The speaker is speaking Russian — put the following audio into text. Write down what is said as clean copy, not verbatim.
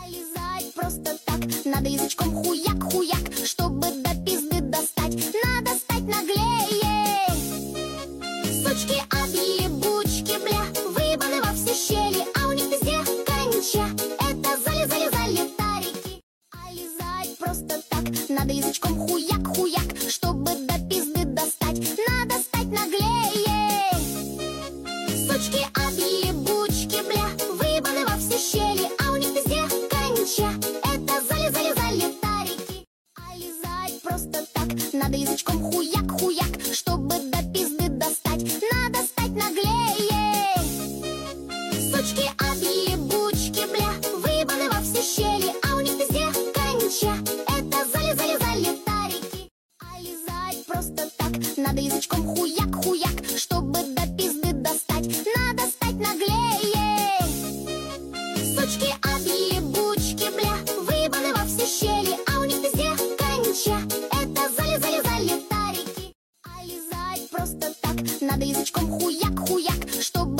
А лизать просто так, надо язычком хуяк-хуяк, чтобы до пизды достать, надо стать наглее. Сучки от ебучки, бля, выебаны во все щели, а у них везде конча, это залезали-залетарики. А лизать просто так, надо язычком хуяк-хуяк, чтобы до пизды достать, надо стать наглее. Сучки от ебучки, бля, выебаны во все щели, а у них везде конча, это залезали-залетарики. А лизать просто так, надо язычком хуяк-хуяк, чтобы до пизды достать, надо стать наглее. Сучки от ебучки, бля, выебаны во все щели, а у них везде конча, это залезали-залетарики. А лизать просто так, надо язычком хуяк-хуяк, чтобы до пизды достать, надо стать наглее. Сучки от ебучки, бля, выебаны во все щели, а у них везде конча, это залезали-залетарики. А лизать просто так, надо язычком хуяк-хуяк, чтобы